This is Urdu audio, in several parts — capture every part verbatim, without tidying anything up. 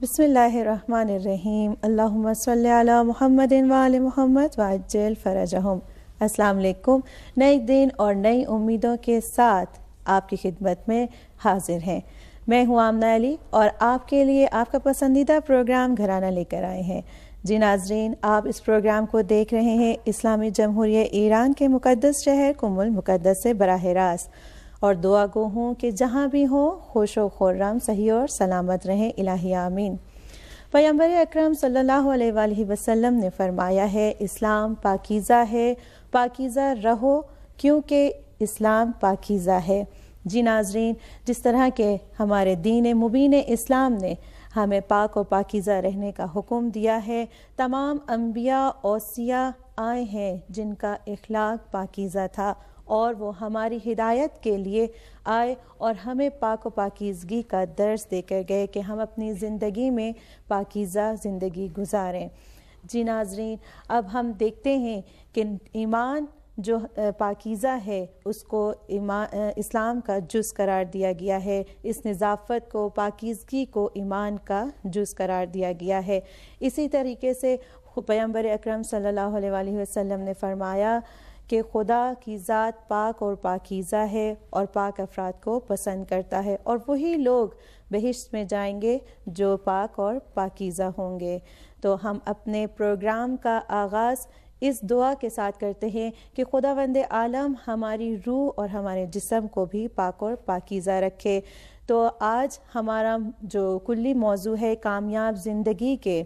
بسم اللہ الرحمن الرحیم، اللہم صلی علی محمد وآل محمد وعجل فرجہم۔ السلام علیکم۔ نئے دن اور نئی امیدوں کے ساتھ آپ کی خدمت میں حاضر ہیں۔ میں ہوں آمنہ علی اور آپ کے لیے آپ کا پسندیدہ پروگرام گھرانہ لے کر آئے ہیں۔ جی ناظرین، آپ اس پروگرام کو دیکھ رہے ہیں اسلامی جمہوریہ ایران کے مقدس شہر قم المقدس سے براہ راست، اور دعا گو ہوں کہ جہاں بھی ہوں خوش و خرم صحیح اور سلامت رہیں، الہی آمین۔ پیغمبر اکرم صلی اللہ علیہ وآلہ وسلم نے فرمایا ہے، اسلام پاکیزہ ہے، پاکیزہ رہو کیونکہ اسلام پاکیزہ ہے۔ جی ناظرین، جس طرح کہ ہمارے دین مبین اسلام نے ہمیں پاک و پاکیزہ رہنے کا حکم دیا ہے، تمام انبیاء اوصیاء آئے ہیں جن کا اخلاق پاکیزہ تھا، اور وہ ہماری ہدایت کے لیے آئے اور ہمیں پاک و پاکیزگی کا درس دے کر گئے کہ ہم اپنی زندگی میں پاکیزہ زندگی گزاریں۔ جی ناظرین، اب ہم دیکھتے ہیں کہ ایمان جو پاکیزہ ہے اس کو اسلام کا جز قرار دیا گیا ہے، اس نظافت کو، پاکیزگی کو ایمان کا جز قرار دیا گیا ہے۔ اسی طریقے سے پیغمبر اکرم صلی اللہ علیہ وآلہ وسلم نے فرمایا کہ خدا کی ذات پاک اور پاکیزہ ہے اور پاک افراد کو پسند کرتا ہے، اور وہی لوگ بہشت میں جائیں گے جو پاک اور پاکیزہ ہوں گے۔ تو ہم اپنے پروگرام کا آغاز اس دعا کے ساتھ کرتے ہیں کہ خداوند عالم ہماری روح اور ہمارے جسم کو بھی پاک اور پاکیزہ رکھے۔ تو آج ہمارا جو کلی موضوع ہے کامیاب زندگی کے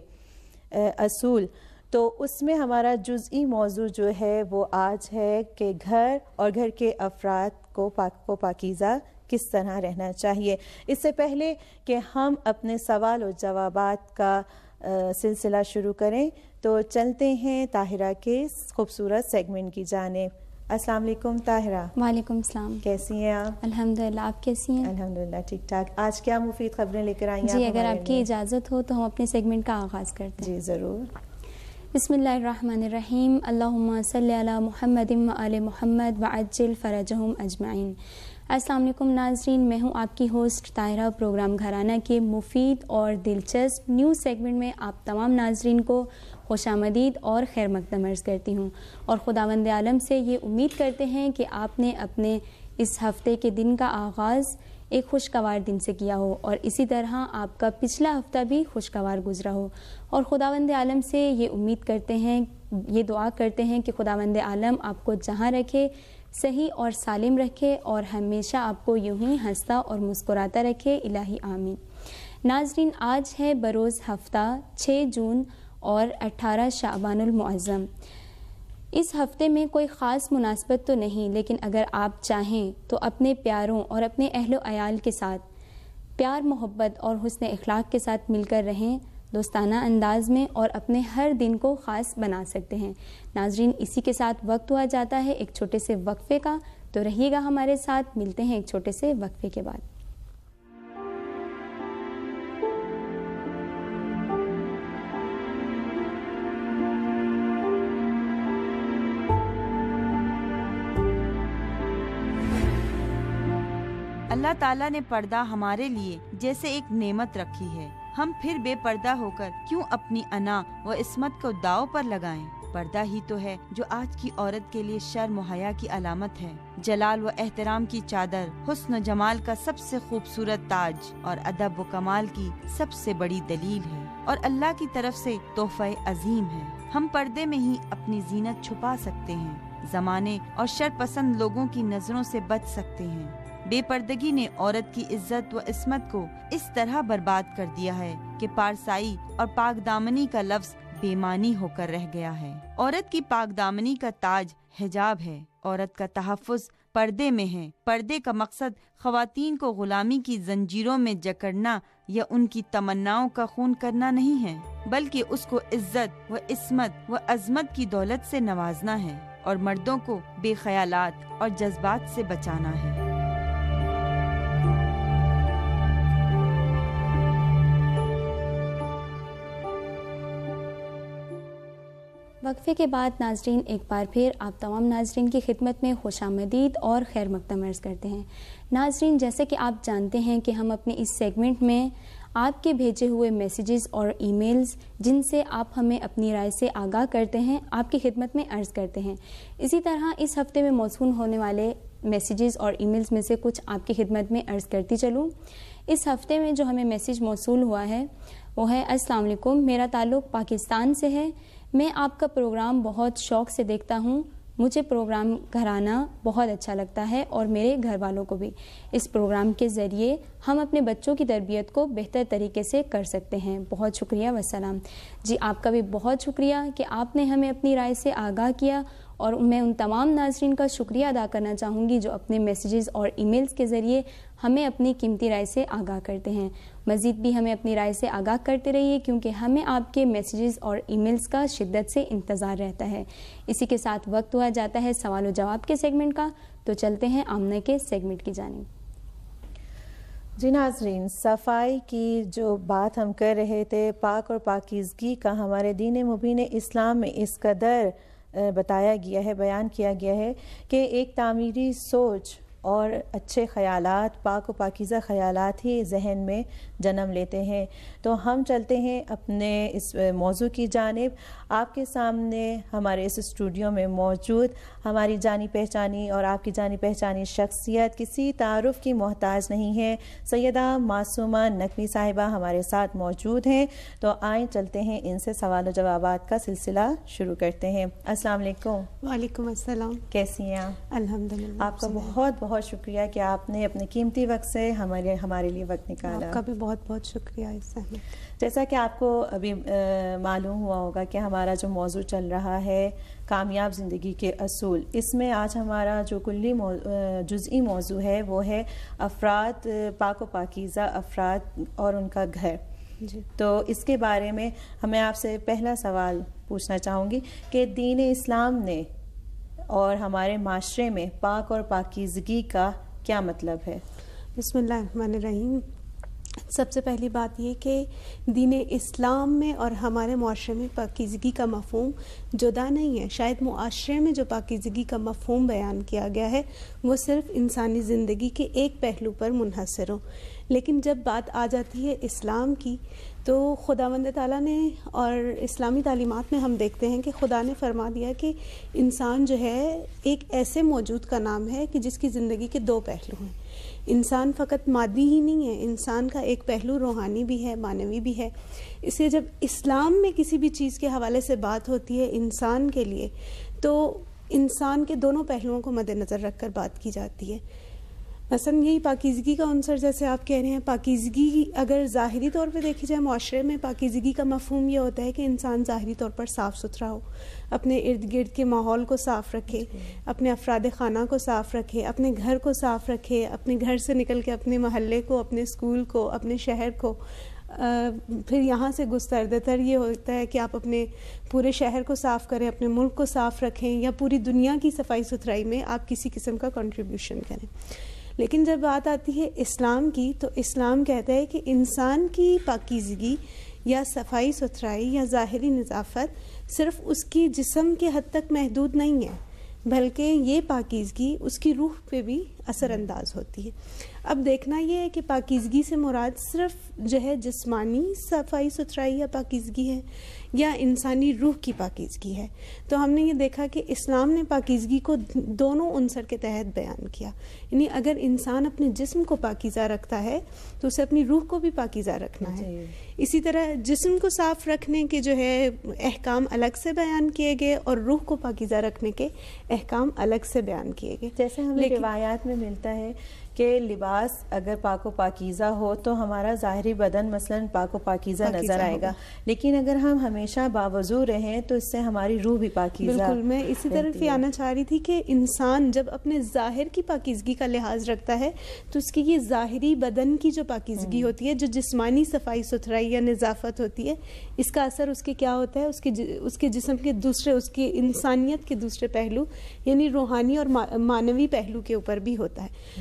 اصول، تو اس میں ہمارا جزئی موضوع جو ہے وہ آج ہے کہ گھر اور گھر کے افراد کو پاک و پاکیزہ کس طرح رہنا چاہیے۔ اس سے پہلے کہ ہم اپنے سوال و جوابات کا سلسلہ شروع کریں تو چلتے ہیں طاہرہ کے خوبصورت سیگمنٹ کی جانب۔ السلام علیکم طاہرہ۔ وعلیکم السلام۔ کیسی ہیں آپ؟ الحمدللہ، آپ کیسی ہیں؟ الحمدللہ ٹھیک ٹھاک۔ آج کیا مفید خبریں لے کر آئی ہیں؟ جی اگر آپ کی اجازت ہو تو ہم اپنے سیگمنٹ کا آغاز کرتے ہیں۔ جی ضرور۔ بسم اللہ الرحمن الرحیم، اللہم صلی علی محمد وآل محمد وعجل فرجہم اجمعین۔ السلام علیکم ناظرین، میں ہوں آپ کی ہوسٹ طاہرہ۔ پروگرام گھرانہ کے مفید اور دلچسپ نیوز سیگمنٹ میں آپ تمام ناظرین کو خوش آمدید اور خیر مقدم عرض کرتی ہوں، اور خداوند عالم سے یہ امید کرتے ہیں کہ آپ نے اپنے اس ہفتے کے دن کا آغاز ایک خوشگوار دن سے کیا ہو، اور اسی طرح آپ کا پچھلا ہفتہ بھی خوشگوار گزرا ہو، اور خداوند عالم سے یہ امید کرتے ہیں، یہ دعا کرتے ہیں کہ خداوند عالم آپ کو جہاں رکھے صحیح اور سالم رکھے، اور ہمیشہ آپ کو یوں ہی ہنستا اور مسکراتا رکھے، الہی آمین۔ ناظرین، آج ہے بروز ہفتہ چھ جون اور اٹھارہ شعبان المعظم۔ اس ہفتے میں کوئی خاص مناسبت تو نہیں، لیکن اگر آپ چاہیں تو اپنے پیاروں اور اپنے اہل و عیال کے ساتھ پیار محبت اور حسن اخلاق کے ساتھ مل کر رہیں، دوستانہ انداز میں، اور اپنے ہر دن کو خاص بنا سکتے ہیں۔ ناظرین، اسی کے ساتھ وقت ہوا جاتا ہے ایک چھوٹے سے وقفے کا، تو رہیے گا ہمارے ساتھ، ملتے ہیں ایک چھوٹے سے وقفے کے بعد۔ اللہ تعالیٰ نے پردہ ہمارے لیے جیسے ایک نعمت رکھی ہے، ہم پھر بے پردہ ہو کر کیوں اپنی انا و عصمت کو داؤ پر لگائیں؟ پردہ ہی تو ہے جو آج کی عورت کے لیے شرم و حیا کی علامت ہے، جلال و احترام کی چادر، حسن و جمال کا سب سے خوبصورت تاج، اور ادب و کمال کی سب سے بڑی دلیل ہے، اور اللہ کی طرف سے تحفہ عظیم ہے۔ ہم پردے میں ہی اپنی زینت چھپا سکتے ہیں، زمانے اور شر پسند لوگوں کی نظروں سے بچ سکتے ہیں۔ بے پردگی نے عورت کی عزت و عصمت کو اس طرح برباد کر دیا ہے کہ پارسائی اور پاک دامنی کا لفظ بے معنی ہو کر رہ گیا ہے۔ عورت کی پاک دامنی کا تاج حجاب ہے، عورت کا تحفظ پردے میں ہے۔ پردے کا مقصد خواتین کو غلامی کی زنجیروں میں جکڑنا یا ان کی تمناؤں کا خون کرنا نہیں ہے، بلکہ اس کو عزت و عصمت و عظمت کی دولت سے نوازنا ہے، اور مردوں کو بے خیالات اور جذبات سے بچانا ہے۔ وقفے کے بعد ناظرین ایک بار پھر آپ تمام ناظرین کی خدمت میں خوش آمدید اور خیر مقدم عرض کرتے ہیں۔ ناظرین، جیسے کہ آپ جانتے ہیں کہ ہم اپنے اس سیگمنٹ میں آپ کے بھیجے ہوئے میسیجز اور ای میلز جن سے آپ ہمیں اپنی رائے سے آگاہ کرتے ہیں آپ کی خدمت میں عرض کرتے ہیں. اسی طرح اس ہفتے میں موصول ہونے والے میسیجز اور ای میلز میں سے کچھ آپ کی خدمت میں عرض کرتی چلوں. اس ہفتے میں جو ہمیں میسیج موصول ہوا ہے وہ ہے السلام علیکم، میرا تعلق پاکستان سے ہے. میں آپ کا پروگرام بہت شوق سے دیکھتا ہوں. مجھے پروگرام گھرانہ بہت اچھا لگتا ہے اور میرے گھر والوں کو بھی. اس پروگرام کے ذریعے ہم اپنے بچوں کی تربیت کو بہتر طریقے سے کر سکتے ہیں. بہت شکریہ والسلام. جی آپ کا بھی بہت شکریہ کہ آپ نے ہمیں اپنی رائے سے آگاہ کیا، اور میں ان تمام ناظرین کا شکریہ ادا کرنا چاہوں گی جو اپنے میسیجز اور ای میلز کے ذریعے ہمیں اپنی قیمتی رائے سے آگاہ کرتے ہیں. مزید بھی ہمیں اپنی رائے سے آگاہ کرتے رہیے کیونکہ ہمیں آپ کے میسیجز اور ای میلز کا شدت سے انتظار رہتا ہے. اسی کے ساتھ وقت ہوا جاتا ہے سوال و جواب کے سیگمنٹ کا، تو چلتے ہیں آمنہ کے سیگمنٹ کی جانب. جی ناظرین، صفائی کی جو بات ہم کر رہے تھے، پاک اور پاکیزگی کا ہمارے دین مبین اسلام میں اس قدر بتایا گیا ہے، بیان کیا گیا ہے کہ ایک تعمیری سوچ اور اچھے خیالات، پاک و پاکیزہ خیالات ہی ذہن میں جنم لیتے ہیں. تو ہم چلتے ہیں اپنے اس موضوع کی جانب. آپ کے سامنے ہمارے اس اسٹوڈیو میں موجود ہماری جانی پہچانی اور آپ کی جانی پہچانی شخصیت کسی تعارف کی محتاج نہیں ہے. سیدہ معصومہ نقوی صاحبہ ہمارے ساتھ موجود ہیں. تو آئیں چلتے ہیں ان سے سوال و جوابات کا سلسلہ شروع کرتے ہیں. السلام علیکم. وعلیکم السلام. کیسی ہیں آپ؟ الحمدللہ. آپ کا بہت بہت شکریہ کہ آپ نے اپنے قیمتی وقت سے ہمارے ہمارے لیے وقت نکالا. آپ کا بھی بہت بہت شکریہ. اس سے جیسا کہ آپ کو ابھی معلوم ہوا ہوگا کہ ہمارا جو موضوع چل رہا ہے کامیاب زندگی کے اصول، اس میں آج ہمارا جو کلی جزئی موضوع ہے وہ ہے افراد، پاک و پاکیزہ افراد اور ان کا گھر. جی. تو اس کے بارے میں ہمیں آپ سے پہلا سوال پوچھنا چاہوں گی کہ دین اسلام نے اور ہمارے معاشرے میں پاک اور پاکیزگی کا کیا مطلب ہے؟ بسم اللہ الرحمن الرحیم. سب سے پہلی بات یہ کہ دین اسلام میں اور ہمارے معاشرے میں پاکیزگی کا مفہوم جدا نہیں ہے. شاید معاشرے میں جو پاکیزگی کا مفہوم بیان کیا گیا ہے وہ صرف انسانی زندگی کے ایک پہلو پر منحصر ہو، لیکن جب بات آ جاتی ہے اسلام کی تو خداوند تعالیٰ نے اور اسلامی تعلیمات میں ہم دیکھتے ہیں کہ خدا نے فرما دیا کہ انسان جو ہے ایک ایسے موجود کا نام ہے کہ جس کی زندگی کے دو پہلو ہیں. انسان فقط مادی ہی نہیں ہے، انسان کا ایک پہلو روحانی بھی ہے، معنوی بھی ہے. اس لیے جب اسلام میں کسی بھی چیز کے حوالے سے بات ہوتی ہے انسان کے لیے تو انسان کے دونوں پہلوؤں کو مد نظر رکھ کر بات کی جاتی ہے. مثلا یہی پاکیزگی کا عنصر، جیسے آپ کہہ رہے ہیں، پاکیزگی اگر ظاہری طور پہ دیکھی جائے معاشرے میں پاکیزگی کا مفہوم یہ ہوتا ہے کہ انسان ظاہری طور پر صاف ستھرا ہو، اپنے ارد گرد کے ماحول کو صاف رکھے، اپنے افراد خانہ کو صاف رکھے، اپنے گھر کو صاف رکھے، اپنے گھر سے نکل کے اپنے محلے کو، اپنے اسکول کو، اپنے شہر کو، پھر یہاں سے گستردہ تر یہ ہوتا ہے کہ آپ اپنے پورے شہر کو صاف کریں، اپنے ملک کو صاف رکھیں، یا پوری دنیا کی صفائی ستھرائی میں آپ کسی قسم کا کنٹریبیوشن کریں. لیکن جب بات آتی ہے اسلام کی تو اسلام کہتا ہے کہ انسان کی پاکیزگی یا صفائی ستھرائی یا ظاہری نظافت صرف اس کی جسم کے حد تک محدود نہیں ہے، بلکہ یہ پاکیزگی اس کی روح پہ بھی اثر انداز ہوتی ہے. اب دیکھنا یہ ہے کہ پاکیزگی سے مراد صرف جو ہے جسمانی صفائی ستھرائی یا پاکیزگی ہے یا انسانی روح کی پاکیزگی ہے. تو ہم نے یہ دیکھا کہ اسلام نے پاکیزگی کو دونوں عنصر کے تحت بیان کیا. یعنی اگر انسان اپنے جسم کو پاکیزہ رکھتا ہے تو اسے اپنی روح کو بھی پاکیزہ رکھنا ہے. اسی طرح جسم کو صاف رکھنے کے جو ہے احکام الگ سے بیان کیے گئے اور روح کو پاکیزہ رکھنے کے احکام الگ سے بیان کیے گئے. جیسے ہمیں روایات میں ملتا ہے کہ لباس اگر پاک و پاکیزہ ہو تو ہمارا ظاہری بدن مثلا پاک و پاکیزہ نظر آئے گا، لیکن اگر ہم ہمیشہ باوضو رہیں تو اس سے ہماری روح بھی پاکیزہ. بالکل، میں اسی طرف ہی آنا چاہ رہی تھی کہ انسان جب اپنے ظاہر کی پاکیزگی کا لحاظ رکھتا ہے تو اس کی یہ ظاہری بدن کی جو پاکیزگی ہوتی ہے، جو جسمانی صفائی ستھرائی یا نظافت ہوتی ہے، اس کا اثر اس کے کیا ہوتا ہے، اس کے اس کے جسم کے دوسرے، اس کی انسانیت کے دوسرے پہلو یعنی روحانی اور معنوی پہلو کے اوپر بھی ہوتا ہے. جب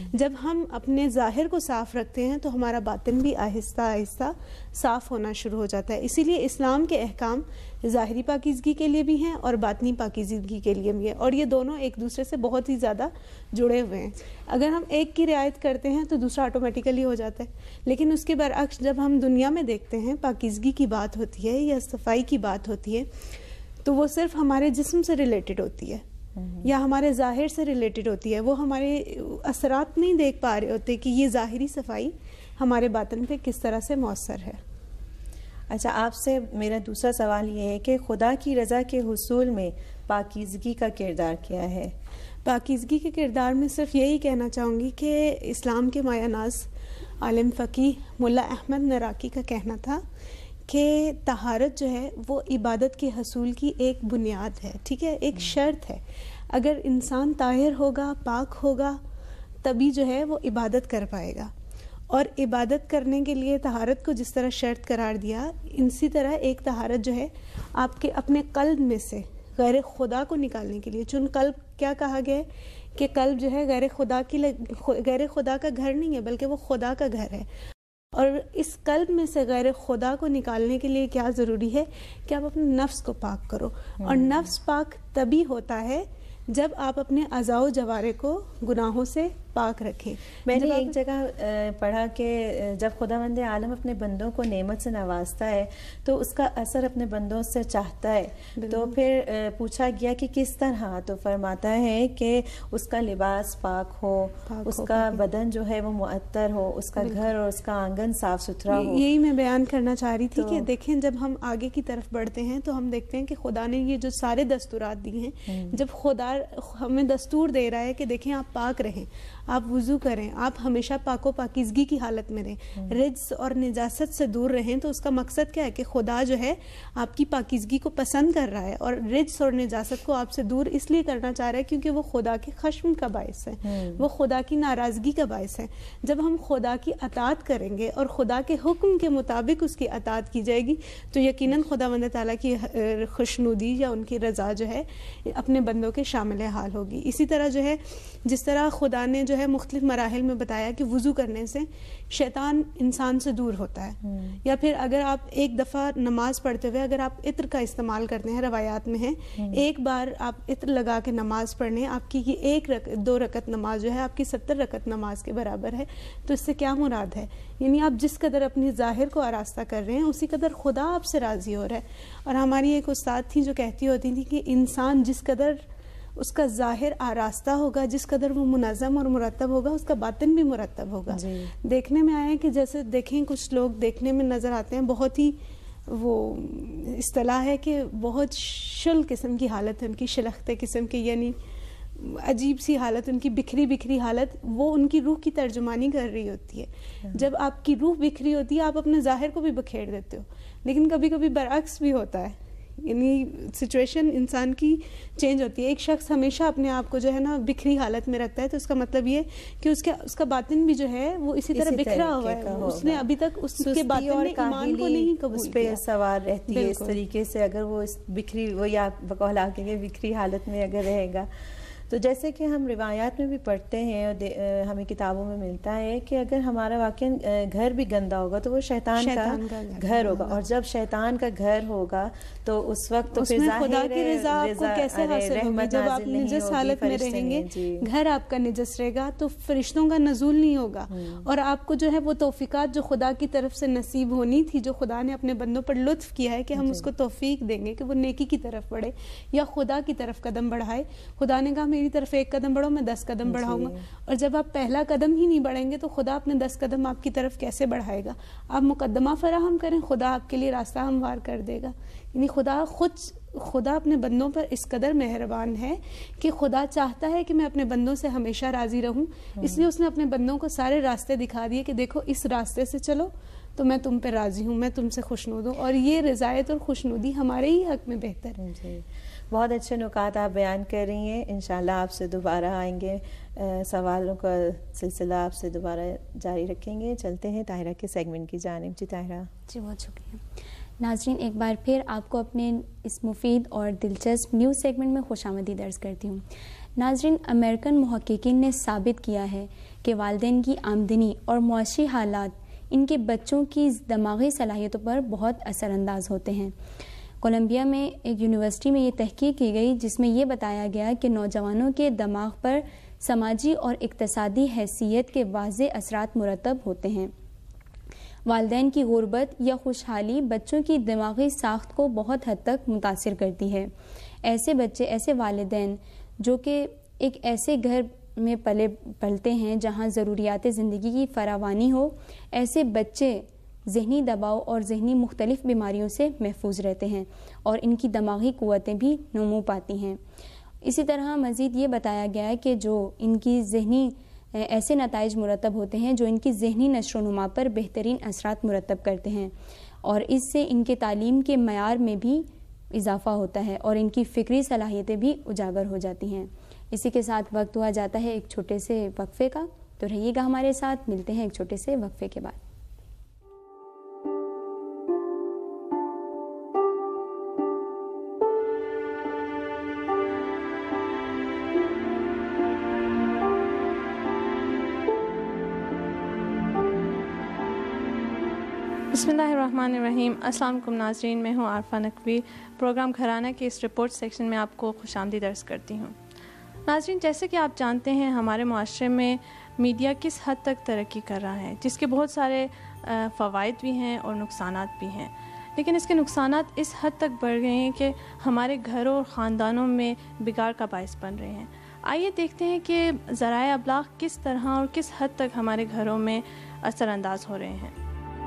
ہم اپنے ظاہر کو صاف رکھتے ہیں تو ہمارا باطن بھی آہستہ آہستہ صاف ہونا شروع ہو جاتا ہے. اسی لیے اسلام کے احکام ظاہری پاکیزگی کے لیے بھی ہیں اور باطنی پاکیزگی کے لیے بھی ہیں, اور یہ دونوں ایک دوسرے سے بہت ہی زیادہ جڑے ہوئے ہیں. اگر ہم ایک کی رعایت کرتے ہیں تو دوسرا آٹومیٹیکلی ہو جاتا ہے, لیکن اس کے برعکس جب ہم دنیا میں دیکھتے ہیں پاکیزگی کی بات ہوتی ہے یا صفائی کی بات ہوتی ہے تو وہ صرف ہمارے جسم سے ریلیٹڈ ہوتی ہے یا ہمارے ظاہر سے ریلیٹڈ ہوتی ہے. وہ ہمارے اثرات نہیں دیکھ پا رہے ہوتے کہ یہ ظاہری صفائی ہمارے باطن پہ کس طرح سے مؤثر ہے. اچھا, آپ سے میرا دوسرا سوال یہ ہے کہ خدا کی رضا کے حصول میں پاکیزگی کا کردار کیا ہے؟ پاکیزگی کے کردار میں صرف یہی کہنا چاہوں گی کہ اسلام کے مایہ ناز عالم فقیہ ملا احمد نراقی کا کہنا تھا کہ طہارت جو ہے وہ عبادت کے حصول کی ایک بنیاد ہے, ٹھیک ہے, ایک شرط ہے. اگر انسان طاہر ہوگا, پاک ہوگا, تبھی جو ہے وہ عبادت کر پائے گا. اور عبادت کرنے کے لیے طہارت کو جس طرح شرط قرار دیا, اسی طرح ایک طہارت جو ہے آپ کے اپنے قلب میں سے غیر خدا کو نکالنے کے لیے. چون قلب کیا کہا گیا ہے کہ قلب جو ہے غیر خدا کی غیر خدا کا گھر نہیں ہے بلکہ وہ خدا کا گھر ہے. اور اس قلب میں سے غیر خدا کو نکالنے کے لیے کیا ضروری ہے کہ آپ اپنے نفس کو پاک کرو. اور نفس پاک تبھی ہوتا ہے جب آپ اپنے اعضاء و جوارح کو گناہوں سے پاک رکھیں. میں نے ایک جگہ پڑھا کہ جب خداوند عالم اپنے بندوں کو نعمت سے نوازتا ہے تو اس کا اثر اپنے بندوں سے چاہتا ہے. تو پھر پوچھا گیا کہ کس طرح, تو فرماتا ہے کہ اس کا لباس پاک ہو, اس کا بدن جو ہے وہ معطر ہو, اس کا گھر اور اس کا آنگن صاف ستھرا ہو. یہی میں بیان کرنا چاہ رہی تھی کہ دیکھیں جب ہم آگے کی طرف بڑھتے ہیں تو ہم دیکھتے ہیں کہ خدا نے یہ جو سارے دستورات دی ہیں, جب خدا ہمیں دستور دے رہا ہے کہ دیکھیں آپ پاک رہیں, آپ وضو کریں, آپ ہمیشہ پاک و پاکیزگی کی حالت میں رہیں, رجس اور نجاست سے دور رہیں, تو اس کا مقصد کیا ہے کہ خدا جو ہے آپ کی پاکیزگی کو پسند کر رہا ہے اور رجس اور نجاست کو آپ سے دور اس لیے کرنا چاہ رہا ہے کیونکہ وہ خدا کے خشم کا باعث ہے, وہ خدا کی ناراضگی کا باعث ہے. جب ہم خدا کی اطاعت کریں گے اور خدا کے حکم کے مطابق اس کی اطاعت کی جائے گی تو یقیناً خداوند تعالیٰ کی خوشنودی یا ان کی رضا جو ہے اپنے بندوں کے شامل حال ہوگی. اسی طرح جو ہے جس طرح خدا نے جو ہے مختلف مراحل میں بتایا کہ وضو کرنے سے شیطان انسان سے دور ہوتا ہے, یا پھر اگر آپ ایک دفعہ نماز پڑھتے ہوئے اگر آپ عطر کا استعمال کرتے ہیں, روایات میں ہے ایک بار آپ عطر لگا کے نماز پڑھنے, آپ کی یہ ایک رک, دو رکعت نماز جو ہے آپ کی ستر رکعت نماز کے برابر ہے. تو اس سے کیا مراد ہے, یعنی آپ جس قدر اپنی ظاہر کو آراستہ کر رہے ہیں اسی قدر خدا آپ سے راضی ہو رہا ہے. اور ہماری ایک استاد تھی جو کہتی ہوتی تھی کہ انسان جس قدر اس کا ظاہر آراستہ ہوگا, جس قدر وہ منظم اور مرتب ہوگا, اس کا باطن بھی مرتب ہوگا. جی. دیکھنے میں آیا ہے کہ جیسے دیکھیں کچھ لوگ دیکھنے میں نظر آتے ہیں, بہت ہی وہ اصطلاح ہے کہ بہت شل قسم کی حالت ہے ان کی, شلختے قسم کی, یعنی عجیب سی حالت, ان کی بکھری بکھری حالت, وہ ان کی روح کی ترجمانی کر رہی ہوتی ہے. جب آپ کی روح بکھری ہوتی ہے آپ اپنے ظاہر کو بھی بکھیر دیتے ہو, لیکن کبھی کبھی برعکس بھی ہوتا ہے, یعنی سچویشن انسان کی چینج ہوتی ہے. ایک شخص ہمیشہ اپنے آپ کو جو ہے نا بکھری حالت میں رکھتا ہے تو اس کا مطلب یہ کہ اس کا اس کا باطن بھی جو ہے وہ اسی طرح بکھرا ہوا ہے, اس نے ابھی تک اس کے باطن میں ایمان کو نہیں قبول اس پہ سوار رہتی ہے. اس طریقے سے اگر وہ اس بکھری وہ یا بقول آگے کے بکھری حالت میں اگر رہے گا تو جیسے کہ ہم روایات میں بھی پڑھتے ہیں اور ہمیں کتابوں میں ملتا ہے کہ اگر ہمارا واقعی گھر بھی گندا ہوگا تو وہ شیطان, شیطان کا, کا گھر ہوگا, اور جب شیطان کا گھر ہوگا تو اس وقت تو پھر خدا کی رضا آپ کو کیسے حاصل ہوگی جب آپ نجس حالت میں رہیں گے. جی. گھر آپ کا نجس رہے گا تو فرشتوں کا نزول نہیں ہوگا, اور آپ کو جو ہے وہ توفیقات جو خدا کی طرف سے نصیب ہونی تھی, جو خدا نے اپنے بندوں پر لطف کیا ہے کہ ہم اس کو توفیق دیں گے کہ وہ نیکی کی طرف بڑھے یا خدا کی طرف قدم بڑھائے. خدا نے کہا میری طرف ایک قدم بڑھو میں دس قدم بڑھاؤں گا, اور جب آپ پہلا قدم ہی نہیں بڑھیں گے تو خدا اپنے دس قدم آپ کی طرف کیسے بڑھائے گا. آپ مقدمہ فراہم کریں, خدا آپ کے لیے راستہ ہموار کر دے گا. یعنی خدا خود خدا اپنے بندوں پر اس قدر مہربان ہے کہ خدا چاہتا ہے کہ میں اپنے بندوں سے ہمیشہ راضی رہوں, اس لیے اس نے اپنے بندوں کو سارے راستے دکھا دیے کہ دیکھو اس راستے سے چلو تو میں تم پہ راضی ہوں, میں تم سے خوشنود ہوں, اور یہ رضایت اور خوشنودی ہمارے ہی حق میں بہتر ہے. جی, بہت اچھے نکات آپ بیان کر رہی ہیں. انشاءاللہ آپ سے دوبارہ آئیں گے, سوالوں کا سلسلہ آپ سے دوبارہ جاری رکھیں گے. چلتے ہیں طاہرہ کے سیگمنٹ کی جانب. جی طاہرہ. جی بہت شکریہ. ناظرین, ایک بار پھر آپ کو اپنے اس مفید اور دلچسپ نیوز سیگمنٹ میں خوش آمدید عرض کرتی ہوں. ناظرین, امریکن محققین نے ثابت کیا ہے کہ والدین کی آمدنی اور معاشی حالات ان کے بچوں کی دماغی صلاحیتوں پر بہت اثر انداز ہوتے ہیں۔ کولمبیا میں ایک یونیورسٹی میں یہ تحقیق کی گئی جس میں یہ بتایا گیا کہ نوجوانوں کے دماغ پر سماجی اور اقتصادی حیثیت کے واضح اثرات مرتب ہوتے ہیں۔ والدین کی غربت یا خوشحالی بچوں کی دماغی ساخت کو بہت حد تک متاثر کرتی ہے۔ ایسے بچے، ایسے والدین جو کہ ایک ایسے گھر میں پلے پلتے ہیں جہاں ضروریات زندگی کی فراوانی ہو، ایسے بچے ذہنی دباؤ اور ذہنی مختلف بیماریوں سے محفوظ رہتے ہیں اور ان کی دماغی قوتیں بھی نمو پاتی ہیں۔ اسی طرح مزید یہ بتایا گیا ہے کہ جو ان کی ذہنی ایسے نتائج مرتب ہوتے ہیں جو ان کی ذہنی نشو و نما پر بہترین اثرات مرتب کرتے ہیں، اور اس سے ان کے تعلیم کے معیار میں بھی اضافہ ہوتا ہے اور ان کی فکری صلاحیتیں بھی اجاگر ہو جاتی ہیں۔ اسی کے ساتھ وقت ہوا جاتا ہے ایک چھوٹے سے وقفے کا، تو رہیے گا ہمارے ساتھ، ملتے ہیں ایک چھوٹے سے وقفے کے بعد۔ بسم اللہ الرحمن الرحیم۔ السلام علیکم ناظرین، میں ہوں عارفہ نقوی۔ پروگرام گھرانہ کے اس رپورٹ سیکشن میں آپ کو خوش آمدید عرض کرتی ہوں۔ ناظرین، جیسے کہ آپ جانتے ہیں ہمارے معاشرے میں میڈیا کس حد تک ترقی کر رہا ہے، جس کے بہت سارے فوائد بھی ہیں اور نقصانات بھی ہیں، لیکن اس کے نقصانات اس حد تک بڑھ گئے ہیں کہ ہمارے گھروں اور خاندانوں میں بگاڑ کا باعث بن رہے ہیں۔ آئیے دیکھتے ہیں کہ ذرائع ابلاغ کس طرح اور کس حد تک ہمارے گھروں میں اثر انداز ہو رہے ہیں۔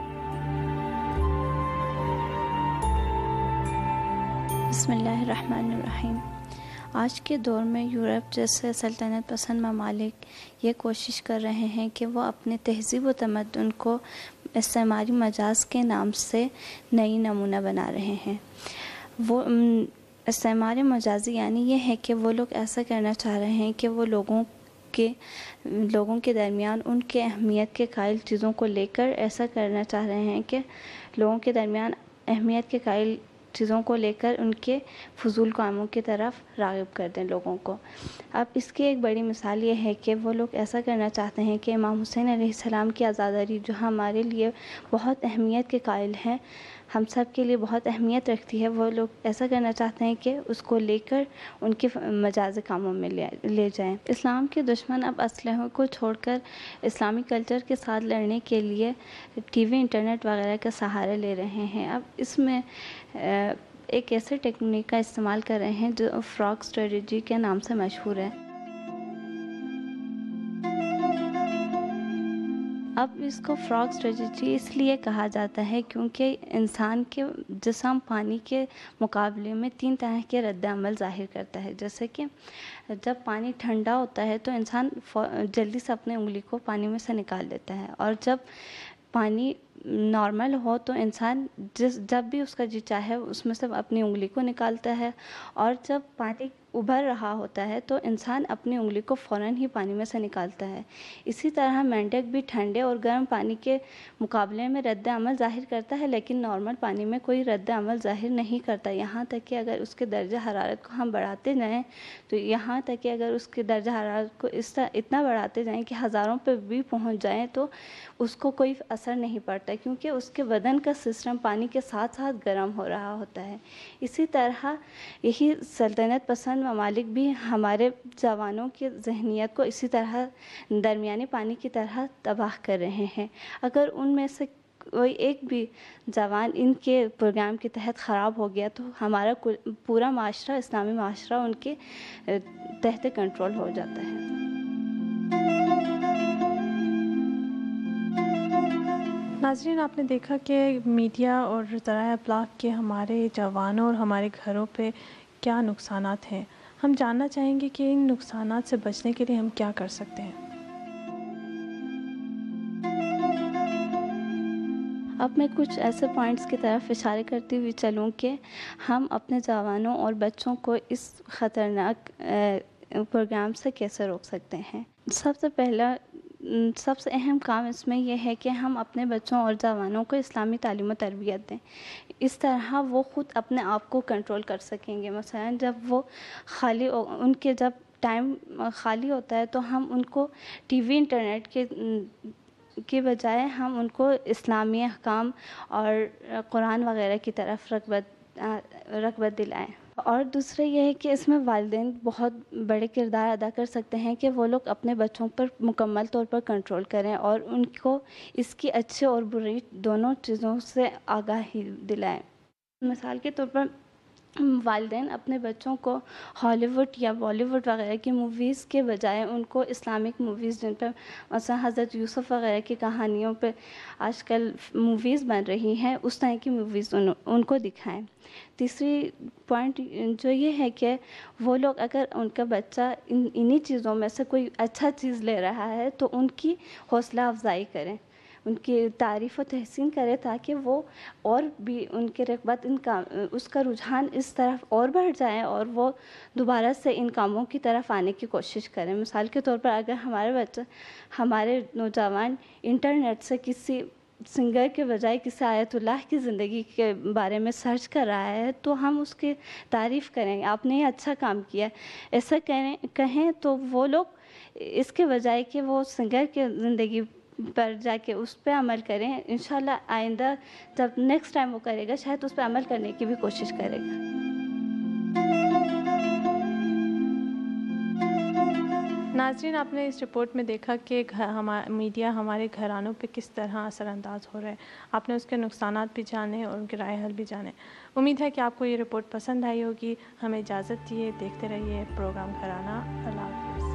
بسم اللہ الرحمن الرحیم۔ آج کے دور میں یورپ جیسے سلطنت پسند ممالک یہ کوشش کر رہے ہیں کہ وہ اپنے تہذیب و تمدن کو استعماری مجاز کے نام سے نئی نمونہ بنا رہے ہیں۔ وہ استعماری مجازی یعنی یہ ہے کہ وہ لوگ ایسا کرنا چاہ رہے ہیں کہ وہ لوگوں کے لوگوں کے درمیان ان کے اہمیت کے قائل چیزوں کو لے کر ایسا کرنا چاہ رہے ہیں کہ لوگوں کے درمیان اہمیت کے قائل چیزوں کو لے کر ان کے فضول کاموں کی طرف راغب کر دیں لوگوں کو۔ اب اس کی ایک بڑی مثال یہ ہے کہ وہ لوگ ایسا کرنا چاہتے ہیں کہ امام حسین علیہ السلام کی عزاداری جو ہمارے لیے بہت اہمیت کے قائل ہیں، ہم سب کے لیے بہت اہمیت رکھتی ہے، وہ لوگ ایسا کرنا چاہتے ہیں کہ اس کو لے کر ان کے مجازی کاموں میں لے جائیں۔ اسلام کے دشمن اب اسلحوں کو چھوڑ کر اسلامی کلچر کے ساتھ لڑنے کے لیے ٹی وی، انٹرنیٹ وغیرہ کا سہارا لے رہے ہیں۔ اب اس میں ایک ایسے ٹیکنیک کا استعمال کر رہے ہیں جو فراگ اسٹریٹجی کے نام سے مشہور ہے۔ اب اس کو فراگ اسٹریٹجی اس لیے کہا جاتا ہے کیونکہ انسان کے جسم پانی کے مقابلے میں تین طرح کے رد عمل ظاہر کرتا ہے۔ جیسے کہ جب پانی ٹھنڈا ہوتا ہے تو انسان جلدی سے اپنے انگلی کو پانی میں سے نکال لیتا ہے، اور جب پانی نارمل ہو تو انسان جس جب بھی اس کا جی چاہے اس میں سے اپنی انگلی کو نکالتا ہے، اور جب پانی ابھر رہا ہوتا ہے تو انسان اپنی انگلی کو فوراً ہی پانی میں سے نکالتا ہے۔ اسی طرح مینڈک بھی ٹھنڈے اور گرم پانی کے مقابلے میں رد عمل ظاہر کرتا ہے، لیکن نارمل پانی میں کوئی رد عمل ظاہر نہیں کرتا، یہاں تک کہ اگر اس کے درجہ حرارت کو ہم بڑھاتے جائیں تو یہاں تک کہ اگر اس کے درجہ حرارت کو اس طرح اتنا بڑھاتے جائیں کہ ہزاروں پہ بھی پہنچ جائیں تو اس کو کوئی اثر نہیں پڑتا، کیونکہ اس کے بدن کا سسٹم پانی کے ساتھ ساتھ گرم ہو رہا ہوتا ہے۔ اسی طرح یہی سلطنت پسند ممالک بھی ہمارے جوانوں کی ذہنیت کو اسی طرح درمیانی پانی کی طرح تباہ کر رہے ہیں۔ اگر ان میں سے کوئی ایک بھی جوان ان کے پروگرام کے تحت خراب ہو گیا تو ہمارا پورا معاشرہ، اسلامی معاشرہ ان کے تحت کنٹرول ہو جاتا ہے۔ ناظرین، آپ نے دیکھا کہ میڈیا اور ذرائع ابلاغ کے ہمارے جوانوں اور ہمارے گھروں پہ کیا نقصانات ہیں۔ ہم جاننا چاہیں گے کہ ان نقصانات سے بچنے کے لیے ہم کیا کر سکتے ہیں۔ اب میں کچھ ایسے پوائنٹس کی طرف اشارے کرتی ہوئی چلوں کہ ہم اپنے جوانوں اور بچوں کو اس خطرناک پروگرام سے کیسے روک سکتے ہیں۔ سب سے پہلا سب سے اہم کام اس میں یہ ہے کہ ہم اپنے بچوں اور جوانوں کو اسلامی تعلیم و تربیت دیں، اس طرح وہ خود اپنے آپ کو کنٹرول کر سکیں گے۔ مثلا جب وہ خالی ان کے جب ٹائم خالی ہوتا ہے تو ہم ان کو ٹی وی انٹرنیٹ کے کے بجائے ہم ان کو اسلامی احکام اور قرآن وغیرہ کی طرف رغبت رغبت دلائیں. اور دوسرا یہ ہے کہ اس میں والدین بہت بڑے کردار ادا کر سکتے ہیں کہ وہ لوگ اپنے بچوں پر مکمل طور پر کنٹرول کریں اور ان کو اس کی اچھے اور بری دونوں چیزوں سے آگاہی دلائیں. مثال کے طور پر والدین اپنے بچوں کو ہالی ووڈ یا بالی ووڈ وغیرہ کی موویز کے بجائے ان کو اسلامک موویز جن پہ مثلا حضرت یوسف وغیرہ کی کہانیوں پہ آج کل موویز بن رہی ہیں اس طرح کی موویز ان, ان کو دکھائیں. تیسری پوائنٹ جو یہ ہے کہ وہ لوگ اگر ان کا بچہ ان انہی چیزوں میں سے کوئی اچھا چیز لے رہا ہے تو ان کی حوصلہ افزائی کریں, ان کی تعریف و تحسین کرے تاکہ وہ اور بھی ان کے رغبت ان کا اس کا رجحان اس طرف اور بڑھ جائے اور وہ دوبارہ سے ان کاموں کی طرف آنے کی کوشش کریں. مثال کے طور پر اگر ہمارے بچہ ہمارے نوجوان انٹرنیٹ سے کسی سنگر کے بجائے کسی آیت اللہ کی زندگی کے بارے میں سرچ کر رہا ہے تو ہم اس کی تعریف کریں, آپ نے یہ اچھا کام کیا, ایسا کریں کہیں تو وہ لوگ اس کے بجائے کہ وہ سنگر کے زندگی پر جا کے اس پہ عمل کریں, انشاءاللہ آئندہ جب نیکسٹ ٹائم وہ کرے گا شاید اس پہ عمل کرنے کی بھی کوشش کرے گا. ناظرین, آپ نے اس رپورٹ میں دیکھا کہ میڈیا ہمارے گھرانوں پہ کس طرح اثر انداز ہو رہا ہے. آپ نے اس کے نقصانات بھی جانے اور ان کے رائے حل بھی جانے. امید ہے کہ آپ کو یہ رپورٹ پسند آئی ہوگی. ہمیں اجازت دیے, دیکھتے رہیے پروگرام گھرانہ. اللہ حافظ.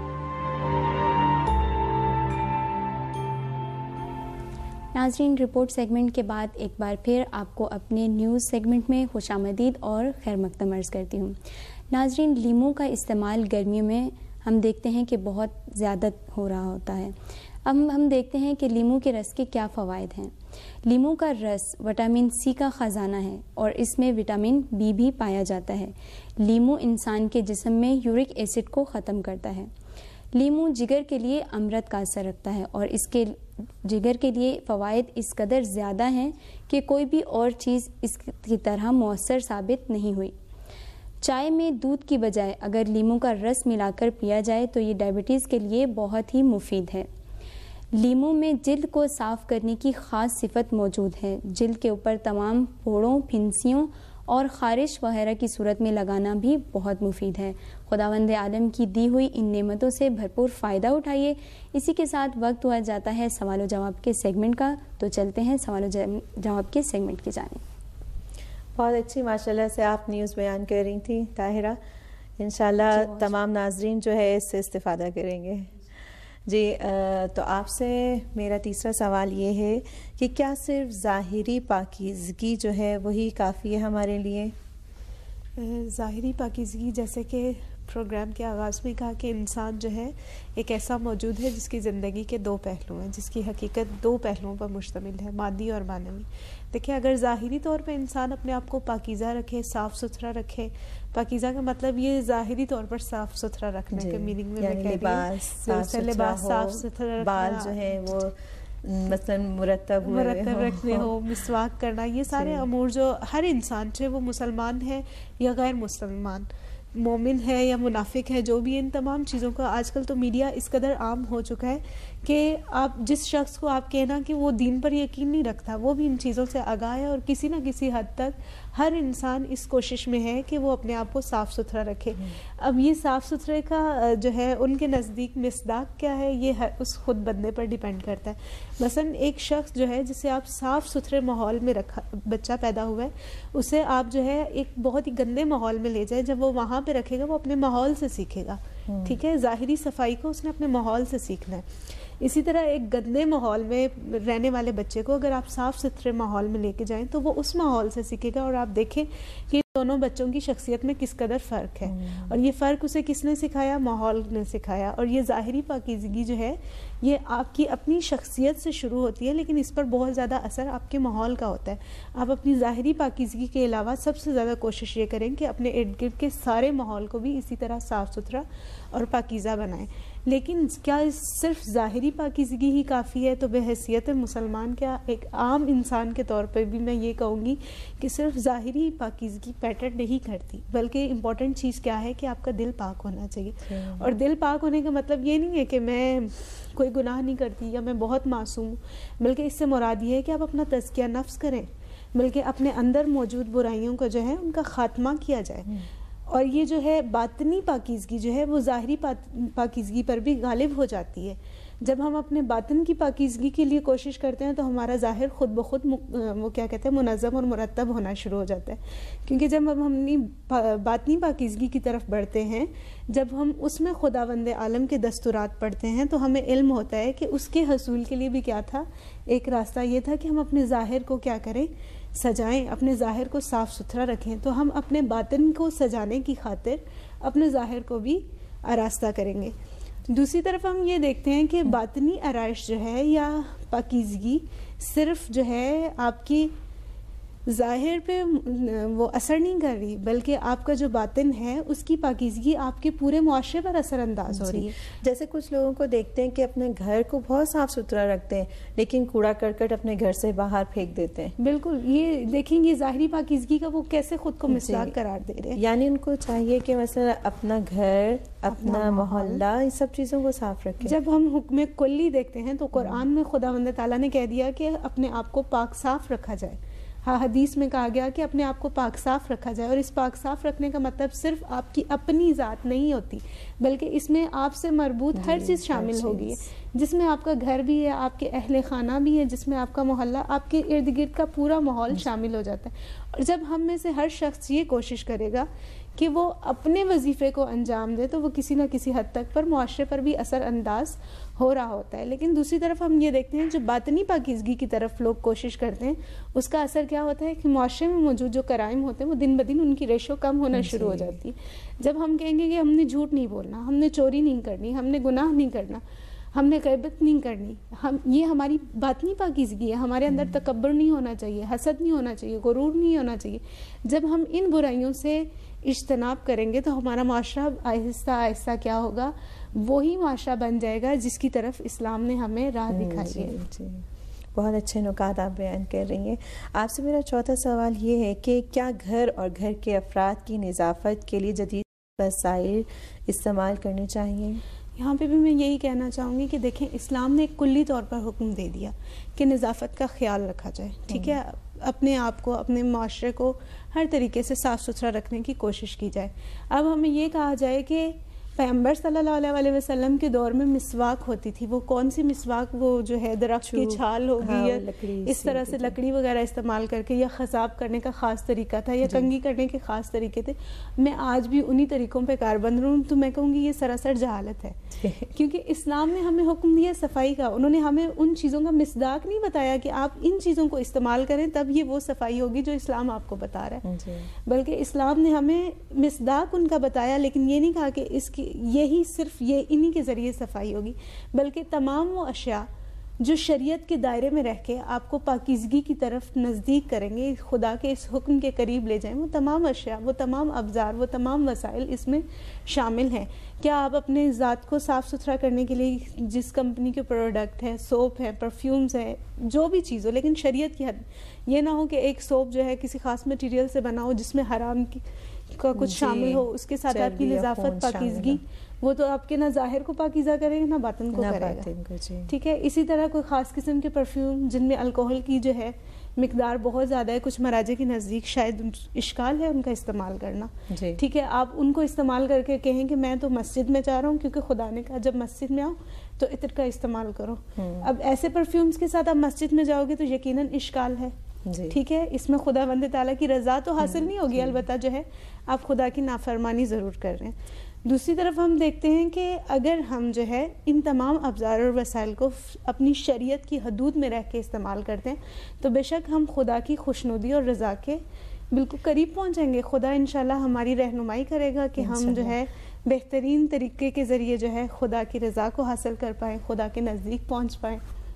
ناظرین, رپورٹ سیگمنٹ کے بعد ایک بار پھر آپ کو اپنے نیوز سیگمنٹ میں خوش آمدید اور خیر مقدم عرض کرتی ہوں. ناظرین, لیموں کا استعمال گرمیوں میں ہم دیکھتے ہیں کہ بہت زیادہ ہو رہا ہوتا ہے. اب ہم دیکھتے ہیں کہ لیموں کے رس کے کیا فوائد ہیں. لیموں کا رس وٹامن سی کا خزانہ ہے اور اس میں وٹامن بی بھی پایا جاتا ہے. لیموں انسان کے جسم میں یورک ایسڈ کو ختم کرتا ہے. لیموں جگر کے لیے امرت کا اثر رکھتا ہے اور اس کے جگر کے لیے فوائد اس قدر زیادہ ہیں کہ کوئی بھی اور چیز اس کی طرح مؤثر ثابت نہیں ہوئی. چائے میں دودھ کی بجائے اگر لیموں کا رس ملا کر پیا جائے تو یہ ڈائبٹیز کے لیے بہت ہی مفید ہے. لیموں میں جلد کو صاف کرنے کی خاص صفت موجود ہے. جلد کے اوپر تمام پھوڑوں, پھنسیوں اور خارش وغیرہ کی صورت میں لگانا بھی بہت مفید ہے. خداوند عالم کی دی ہوئی ان نعمتوں سے بھرپور فائدہ اٹھائیے. اسی کے ساتھ وقت ہوا جاتا ہے سوال و جواب کے سیگمنٹ کا, تو چلتے ہیں سوال و جواب کے سیگمنٹ کی جانب. بہت اچھی ماشاءاللہ سے آپ نیوز بیان کر رہی تھیں طاہرہ. انشاءاللہ تمام ناظرین جو ہے اس سے استفادہ کریں گے. جی, تو آپ سے میرا تیسرا سوال یہ ہے کہ کیا صرف ظاہری پاکیزگی جو ہے وہی کافی ہے ہمارے لیے؟ ظاہری پاکیزگی, جیسے کہ پروگرام کے آغاز میں کہا کہ انسان جو ہے ایک ایسا موجود ہے جس کی زندگی کے دو پہلو ہیں, جس کی حقیقت دو پہلوؤں پر مشتمل ہے, مادی اور معنوی. دیکھیں, اگر ظاہری طور پہ انسان اپنے آپ کو پاکیزہ رکھے, صاف ستھرا رکھے, پاکیزہ کا مطلب یہ ظاہری طور پر صاف ستھرا رکھنے کے میننگ میں یعنی لباس صاف ستھرا, بال جو ہے وہ مثلا مرتب مرتب رکھنے ہو, مسواک کرنا, یہ سارے امور جو ہر انسان, چاہے وہ مسلمان ہے یا غیر مسلمان, مومن ہے یا منافق ہے, جو بھی, ان تمام چیزوں کا آج کل تو میڈیا اس قدر عام ہو چکا ہے کہ آپ جس شخص کو آپ کہنا کہ وہ دین پر یقین نہیں رکھتا, وہ بھی ان چیزوں سے آگاہ ہے. اور کسی نہ کسی حد تک ہر انسان اس کوشش میں ہے کہ وہ اپنے آپ کو صاف ستھرا رکھے. اب یہ صاف ستھرے کا جو ہے ان کے نزدیک مصداق کیا ہے, یہ اس خود بندے پر ڈیپینڈ کرتا ہے. مثلا ایک شخص جو ہے جسے آپ صاف ستھرے ماحول میں رکھا, بچہ پیدا ہوا ہے, اسے آپ جو ہے ایک بہت ہی گندے ماحول میں لے جائیں, جب وہ وہاں پہ رکھے گا وہ اپنے ماحول سے سیکھے گا. ٹھیک ہے, ظاہری صفائی کو اس نے اپنے ماحول سے سیکھنا ہے. اسی طرح ایک گندے ماحول میں رہنے والے بچے کو اگر آپ صاف ستھرے ماحول میں لے کے جائیں تو وہ اس ماحول سے سیکھے گا. اور آپ دیکھیں کہ دونوں بچوں کی شخصیت میں کس قدر فرق ہے, اور یہ فرق اسے کس نے سکھایا, ماحول نے سکھایا. اور یہ ظاہری پاکیزگی جو ہے یہ آپ کی اپنی شخصیت سے شروع ہوتی ہے, لیکن اس پر بہت زیادہ اثر آپ کے ماحول کا ہوتا ہے. آپ اپنی ظاہری پاکیزگی کے علاوہ سب سے زیادہ کوشش یہ کریں کہ اپنے ارد گرد کے سارے ماحول کو بھی اسی طرح صاف ستھرا اور پاکیزہ بنائیں. لیکن کیا صرف ظاہری پاکیزگی ہی کافی ہے؟ تو بحیثیت مسلمان کیا ایک عام انسان کے طور پہ بھی میں یہ کہوں گی کہ صرف ظاہری پاکیزگی میٹر نہیں کرتی، بلکہ امپورٹنٹ چیز کیا ہے کہ آپ کا دل پاک ہونا چاہیے. اور دل پاک ہونے کا مطلب یہ نہیں ہے کہ میں کوئی گناہ نہیں کرتی یا میں بہت معصوم ہوں، بلکہ اس سے مراد یہ ہے کہ آپ اپنا تزکیہ نفس کریں، بلکہ اپنے اندر موجود برائیوں کو جو ہے ان کا خاتمہ کیا جائے. اور یہ جو ہے باطنی پاکیزگی جو ہے وہ ظاہری پاکیزگی پر بھی غالب ہو جاتی ہے. جب ہم اپنے باطن کی پاکیزگی کے لیے کوشش کرتے ہیں تو ہمارا ظاہر خود بخود وہ کیا کہتے ہیں منظم اور مرتب ہونا شروع ہو جاتا ہے. کیونکہ جب ہم اپنی باطنی پاکیزگی کی طرف بڑھتے ہیں، جب ہم اس میں خداوند عالم کے دستورات پڑھتے ہیں، تو ہمیں علم ہوتا ہے کہ اس کے حصول کے لیے بھی کیا تھا، ایک راستہ یہ تھا کہ ہم اپنے ظاہر کو کیا کریں، سجائیں، اپنے ظاہر کو صاف ستھرا رکھیں. تو ہم اپنے باطن کو سجانے کی خاطر اپنے ظاہر کو بھی آراستہ کریں گے. دوسری طرف ہم یہ دیکھتے ہیں کہ باطنی آرائش جو ہے یا پاکیزگی صرف جو ہے آپ کی ظاہر پہ وہ اثر نہیں کر رہی، بلکہ آپ کا جو باطن ہے اس کی پاکیزگی آپ کے پورے معاشرے پر اثر انداز ہو رہی ہے. جیسے کچھ لوگوں کو دیکھتے ہیں کہ اپنے گھر کو بہت صاف ستھرا رکھتے ہیں لیکن کوڑا کرکٹ اپنے گھر سے باہر پھینک دیتے ہیں. بالکل، یہ دیکھیں گے ظاہری پاکیزگی کا وہ کیسے خود کو مصداق قرار دے رہے ہیں. یعنی ان کو چاہیے کہ مثلا اپنا گھر، اپنا محلہ، ان سب چیزوں کو صاف رکھیں. جب ہم حکم کلی دیکھتے ہیں تو قرآن میں خداوند تعالیٰ نے کہہ دیا کہ اپنے آپ کو پاک صاف رکھا جائے. ہاں، حدیث میں کہا گیا کہ اپنے آپ کو پاک صاف رکھا جائے. اور اس پاک صاف رکھنے کا مطلب صرف آپ کی اپنی ذات نہیں ہوتی، بلکہ اس میں آپ سے مربوط ہر چیز شامل ہوگی، جس میں آپ کا گھر بھی ہے، آپ کے اہل خانہ بھی ہے، جس میں آپ کا محلہ، آپ کے ارد گرد کا پورا ماحول شامل ہو جاتا ہے. اور جب ہم میں سے ہر شخص یہ کوشش کرے گا کہ وہ اپنے وظیفے کو انجام دے تو وہ کسی نہ کسی حد تک پر معاشرے پر بھی اثر انداز ہو رہا ہوتا ہے. لیکن دوسری طرف ہم یہ دیکھتے ہیں جو باطنی پاکیزگی کی طرف لوگ کوشش کرتے ہیں، اس کا اثر کیا ہوتا ہے کہ معاشرے میں موجود جو کرائم ہوتے ہیں وہ دن بدن ان کی ریشو کم ہونا شروع ہو جاتی ہے. جب ہم کہیں گے کہ ہم نے جھوٹ نہیں بولنا، ہم نے چوری نہیں کرنی، ہم نے گناہ نہیں کرنا، ہم نے غیبت نہیں کرنی، ہم یہ ہماری باطنی پاکیزگی ہے. ہمارے اندر تکبر نہیں ہونا چاہیے، حسد نہیں ہونا چاہیے، غرور نہیں ہونا چاہیے. جب ہم ان برائیوں سے اجتناب کریں گے تو ہمارا معاشرہ آہستہ آہستہ کیا ہوگا، وہی معاشرہ بن جائے گا جس کی طرف اسلام نے ہمیں راہ دکھائی ہے. جی، بہت اچھے نکات آپ بیان کر رہی ہیں. آپ سے میرا چوتھا سوال یہ ہے کہ کیا گھر اور گھر کے افراد کی نظافت کے لیے جدید وسائل استعمال کرنے چاہیے؟ یہاں پہ بھی میں یہی کہنا چاہوں گی کہ دیکھیں، اسلام نے ایک کلی طور پر حکم دے دیا کہ نظافت کا خیال رکھا جائے. ٹھیک ہے، اپنے آپ کو، اپنے معاشرے کو ہر طریقے سے صاف ستھرا رکھنے کی کوشش کی جائے. اب ہمیں یہ کہا جائے کہ پیغمبر صلی اللہ علیہ وسلم کے دور میں مسواک ہوتی تھی. وہ کون سی مسواک؟ وہ جو ہے درخت کی چھال ہوگی یا اس طرح سے لکڑی وغیرہ استعمال کر کے، یا خضاب کرنے کا خاص طریقہ تھا، یا کنگھی کرنے کے خاص طریقے تھے. میں آج بھی انہی طریقوں پہ کاربند ہوں تو میں کہوں گی یہ سراسر جہالت ہے. کیونکہ اسلام نے ہمیں حکم دیا صفائی کا. انہوں نے ہمیں ان چیزوں کا مصداق نہیں بتایا کہ آپ ان چیزوں کو استعمال کریں تب یہ وہ صفائی ہوگی جو اسلام آپ کو بتا رہا ہے، بلکہ اسلام نے ہمیں مصداق ان کا بتایا، لیکن یہ نہیں کہا کہ اس کی یہی صرف یہ انہی کے ذریعے صفائی ہوگی، بلکہ تمام وہ اشیاء جو شریعت کے دائرے میں رہ کے آپ کو پاکیزگی کی طرف نزدیک کریں گے، خدا کے اس حکم کے قریب لے جائیں، وہ تمام اشیاء، وہ تمام ابزار، وہ تمام وسائل اس میں شامل ہیں. کیا آپ اپنے ذات کو صاف ستھرا کرنے کے لیے جس کمپنی کے پروڈکٹ ہے، سوپ ہے، پرفیومز ہے، جو بھی چیز ہو، لیکن شریعت کی حد یہ نہ ہو کہ ایک سوپ جو ہے کسی خاص مٹیریل سے بنا ہو جس میں حرام کی کا کچھ شامل ہو، اس کے ساتھ آپ کی نظافت، پاکیزگی، وہ تو آپ کے نہ ظاہر کو پاکیزہ کرے گا نہ باطن کو کرے گا. ٹھیک ہے، اسی طرح کوئی خاص قسم کے پرفیوم جن میں الکوہل کی جو ہے مقدار بہت زیادہ ہے، کچھ مراجع کے نزدیک شاید اشکال ہے ان کا استعمال کرنا. ٹھیک ہے، آپ ان کو استعمال کر کے کہیں کہ میں تو مسجد میں جا رہا ہوں کیونکہ خدا نے کہا جب مسجد میں آؤ تو عطر کا استعمال کرو. اب ایسے پرفیومز کے ساتھ آپ مسجد میں جاؤ گے تو یقیناً اشکال ہے. ٹھیک ہے، اس میں خدا بند تعالیٰ کی رضا تو حاصل نہیں ہوگی، البتہ جو ہے آپ خدا کی نافرمانی ضرور کر رہے ہیں. دوسری طرف ہم دیکھتے ہیں کہ اگر ہم جو ہے ان تمام ابزار اور وسائل کو اپنی شریعت کی حدود میں رہ کے استعمال کرتے ہیں تو بے شک ہم خدا کی خوشنودی اور رضا کے بالکل قریب پہنچیں گے. خدا انشاءاللہ ہماری رہنمائی کرے گا کہ ہم جو ہے بہترین طریقے کے ذریعے جو ہے خدا کی رضا کو حاصل کر پائیں، خدا کے نزدیک پہنچ پائیں.